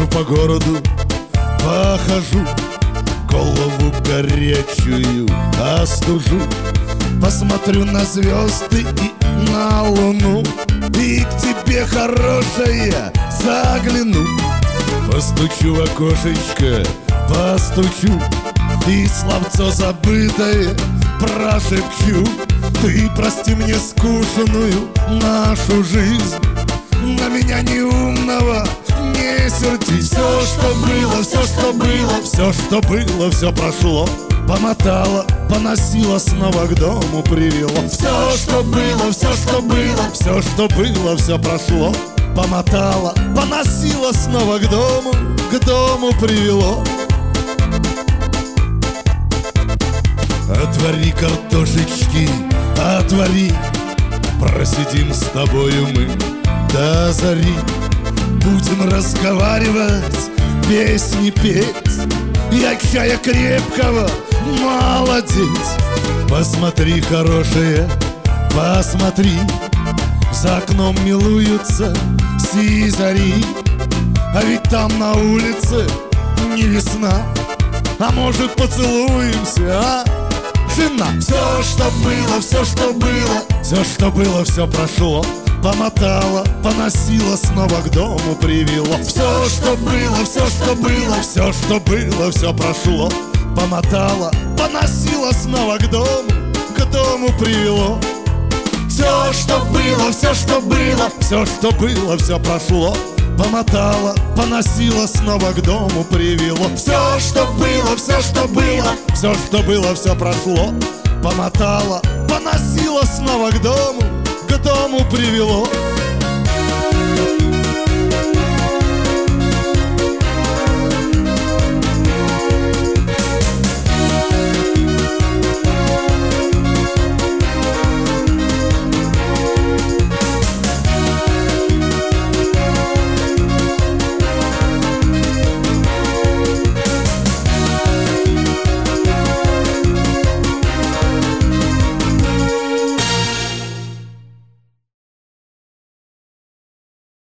Брожу по городу, похожу, голову горячую остужу. Посмотрю на звезды и на луну, и к тебе, хорошая, загляну. Постучу в окошечко, постучу, и словцо забытое прошепчу. Ты прости мне скучную нашу жизнь, на меня неумного не сердись. Все, что было, все, что было, все, что было, все прошло. Помотала, поносила, снова к дому привело. Все, что было, все, что было, все, что было, все прошло. Помотала, поносила, снова к дому привело. Отвори картошечки, отвори, просидим с тобою мы до зари. Будем разговаривать, песни петь, я чая крепкого молодец. Посмотри, хорошая, посмотри, за окном милуются сизари. А ведь там на улице не весна, а может поцелуемся, а? Жена. Все, что было, все, что было, все, что было, все прошло. Помотала, поносила, снова к дому привело. Все, что было, все, что было, все, что было, все прошло. Помотала, поносила, снова к дому привело. Все, что было, все, что было, все, что было, все прошло. Помотала, поносила, снова к дому привело. Все, что было, все, что было, все, что было, все прошло. Помотала, поносила, снова к дому привело.